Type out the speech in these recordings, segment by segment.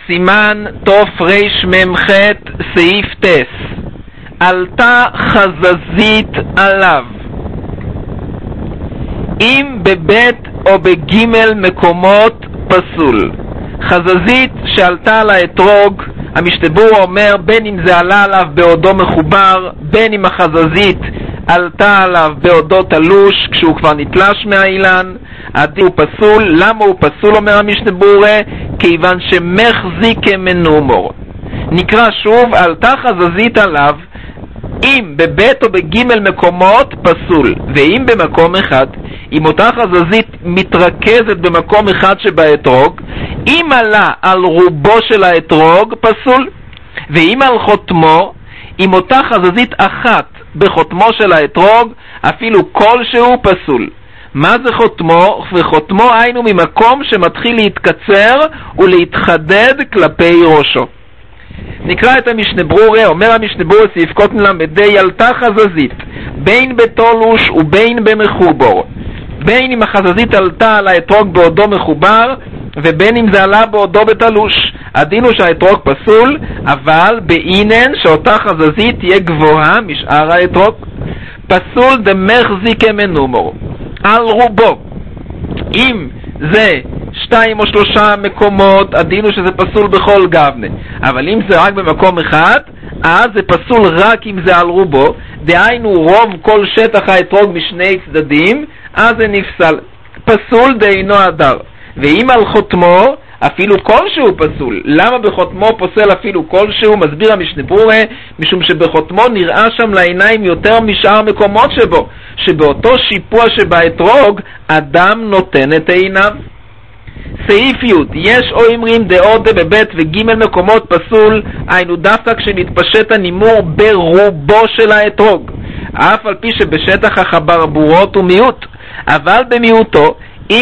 סימן תוף ריש ממח סעיף טס. עלתה חזזית עליו. אם בבית או בגימל מקומות פסול. חזזית שעלתה על האתרוג, המשתבור אומר בין אם זה עלה עליו בעודו מחובר, בין אם החזזית עלתה עליו בעודו תלוש כשהוא כבר נתלש מהאילן, הדין הוא פסול. למה הוא פסול, אומר המשתבור? כיוון שמחזיק מנומור. נקרא שוב, עלתה חזזית עליו, אם בבית או בגימל מקומות פסול, ואם במקום אחד, אם אותה חזזית מתרכזת במקום אחד שבאתרוג, אם עלה על רובו של האתרוג פסול, ואם על חותמו, אם אותה חזזית אחת בחותמו של האתרוג, אפילו כלשהו פסול. מה זה חותמו? וחותמו היינו ממקום שמתחיל להתקצר ולהתחדד כלפי ראשו. נקרא את המשנה ברורה. אומר המשנה ברורה סעיף קוטן למדי, עלתה חזזית בין בתולוש ובין במחובור, בין אם החזזית עלתה על האתרוג בעודו מחובר ובין אם זה עלה בעודו בתלוש. הדין הוא שהאתרוג פסול, אבל בעינן שאותה חזזית תהיה גבוהה משאר האתרוג. פסול דמחזיק מנומור על רובו. אם זה 2 או 3 מקומות, הדין הוא שזה פסול בכל גבנה, אבל אם זה רק במקום אחד, אז זה פסול רק אם זה על רובו, דהיינו רוב כל שטח האתרוג משני צדדים, אז זה נפסל. פסול דהינו הדר. ואם על חותמו, אפילו כלשהו פסול. למה בחותמו פוסל אפילו כלשהו? מסביר המשנה ברורה, משום שבחותמו נראה שם לעיניים יותר משאר מקומות שבו, שבאותו שיפוע שבאתרוג אדם נותן את עיניו. סעיף י' יש או אמרים דעות בבית וגימל מקומות פסול, היינו דווקא כשנתפשט הנימור ברובו של האתרוג, אף על פי שבשטח החברבורות הוא מיעוט, אבל במיעוטו,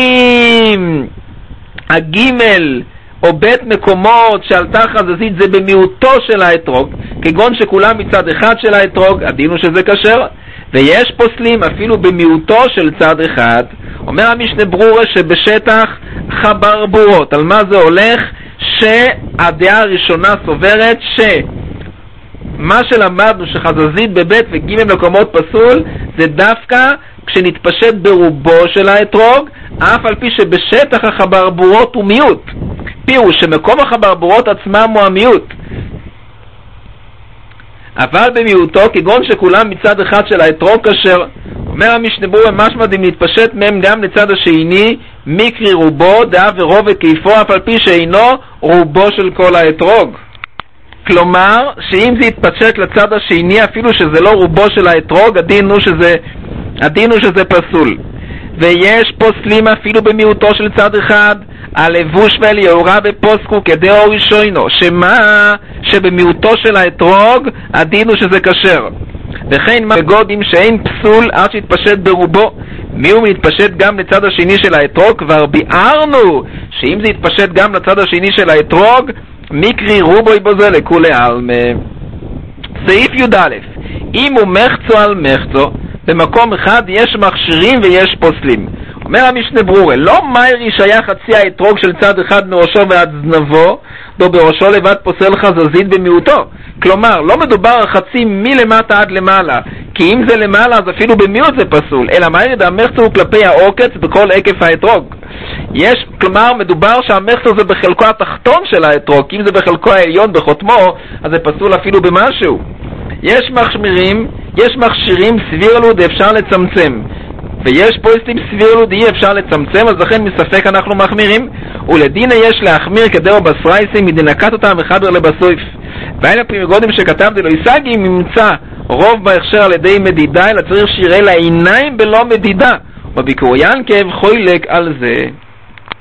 אם הגימל או בית מקומות שעלתה חזזית זה במיעוטו של האתרוג, כגון שכולם מצד אחד של האתרוג, הדין הוא שזה כשר, ויש פוסלים אפילו במיעוטו של צד אחד. אומר המשנה ברורה שבשטח חברבורות, על מה זה הולך? שהדעה הראשונה סוברת שמה שלמדנו שחזזית בבית וגימל מקומות פסול זה דווקא כשנתפשט ברובו של האתרוג, אף על פי שבשטח החברבורות הוא מיעוט. פירוש שמקום החברבורות עצמם הוא המיעוט, אבל במיעוטו, כגון שכולם מצד אחד של האתרוג כשר. אומר המשנה ברורה משמע דין להתפשט מהם גם לצד השני, מקרי רובו דעה ורוב וכיפו, אף על פי שאינו רובו של כל האתרוג. כלומר, שאם זה יתפשט לצד השני, אפילו שזה לא רובו של האתרוג, הדין הוא שזה פסול. ויש פוסלים אפילו במיעוטו של צד אחד, הלבוש והליאורה בפוסקו כדאו ראשונו, שמה שבמיעוטו של האתרוג הדין הוא שזה כשר. וכן מה בגודים שאין פסול עד שיתפשט ברובו, מי הוא מתפשט גם לצד השני של האתרוג? כבר ביארנו שאם זה יתפשט גם לצד השני של האתרוג, מקרי רובו יבוזה לכולי עלמה. סעיף י"א אם הוא מחצו על מחצו, במקום אחד יש מכשירים ויש פוסלים. אומר המשנה ברורה, לא מיירי שהיה חצי האתרוג של צד אחד מראשו ועד זנבו, דו בראשו לבד פוסל חזזית במיעוטו. כלומר, לא מדובר על חצי מלמטה עד למעלה, כי אם זה למעלה אז אפילו במיעוט זה פסול, אלא מיירי המחצו הוא כלפי העוקץ בכל עקף האתרוג. כלומר, מדובר שהמחצו זה בחלקו התחתון של האתרוג, כי אם זה בחלקו העליון בחותמו, אז זה פסול אפילו במשהו. יש מכשירים סבירלוד אפשר לצמצם, ויש פוסלים סבירלוד אי אפשר לצמצם, אז לכן מספק אנחנו מחמירים, ולדינה יש להחמיר כדאו בסרייסים מדינקת אותם מחבר לבסויף. ואין הפרימגודים שכתב דלו ישגי ממצא רוב בהכשר על ידי מדידה, אלא צריך שיראה לעיניים בלא מדידה, וביקוריין כאב חוילק על זה.